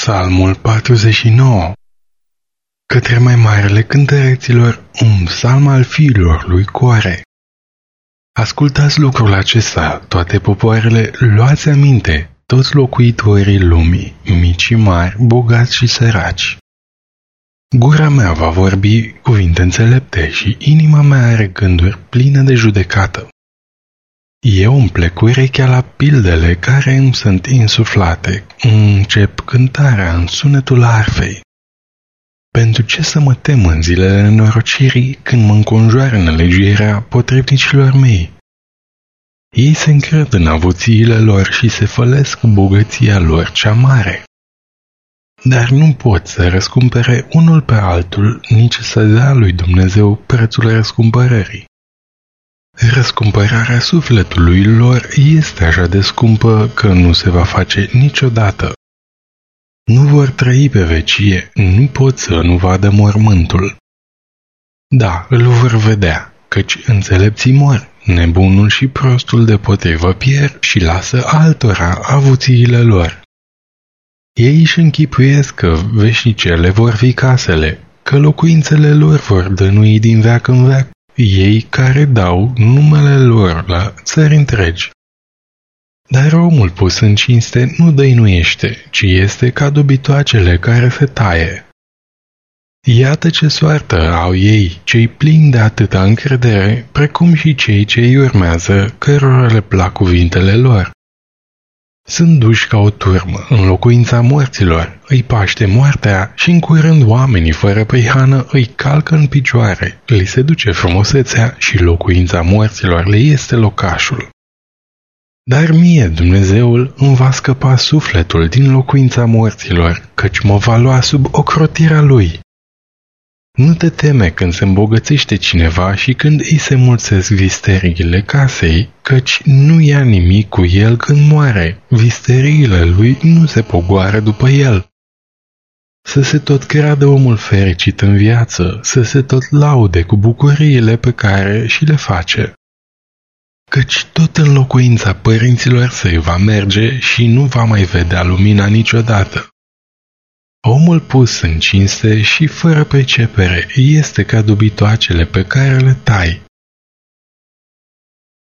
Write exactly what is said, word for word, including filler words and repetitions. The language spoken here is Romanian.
Psalmul patruzeci și nouă. Către mai marele cântăreților, un psalm al fiilor lui Core. Ascultați lucrul acesta, toate popoarele, luați aminte, toți locuitorii lumii, mici și mari, bogați și săraci. Gura mea va vorbi cuvinte înțelepte și inima mea are gânduri pline de judecată. Eu îmi plec urechea la pildele care îmi sunt insuflate, încep cântarea în sunetul arfei. Pentru ce să mă tem în zilele nenorocirii când mă înconjoară nelegiuirea potrivnicilor mei? Ei se încred în avuțiile lor și se fălesc bogăția lor cea mare. Dar nu pot să răscumpere unul pe altul, nici să dea lui Dumnezeu prețul răscumpărării. Răscumpărarea sufletului lor este așa de scumpă că nu se va face niciodată. Nu vor trăi pe vecie, nu pot să nu vadă mormântul. Da, îl vor vedea, căci înțelepții mor, nebunul și prostul depotrivă pierd și lasă altora avuțiile lor. Ei își închipuiesc că veșnicele vor fi casele, că locuințele lor vor dănui din veac în veac, ei care dau numele lor la țări întregi. Dar omul pus în cinste nu dăinuiește, ci este ca dobitoacele care se taie. Iată ce soartă au ei, cei plini de atâta încredere, precum și cei ce îi urmează, cărora le plac cuvintele lor. Sunt duși ca o turmă în locuința morților, îi paște moartea și în curând oamenii fără prihană îi calcă în picioare, li se duce frumusețea și locuința morților le este locașul. Dar mie Dumnezeul îmi va scăpa sufletul din locuința morților, căci mă va lua sub ocrotirea lui. Nu te teme când se îmbogățește cineva și când îi se mulțesc visteriile casei, căci nu ia nimic cu el când moare, visteriile lui nu se pogoară după el. Să se tot creadă omul fericit în viață, să se tot laude cu bucuriile pe care și le face. Căci tot în locuința părinților săi va merge și nu va mai vedea lumina niciodată. Omul pus în cinste și fără pricepere este ca dobitoacele pe care le tai.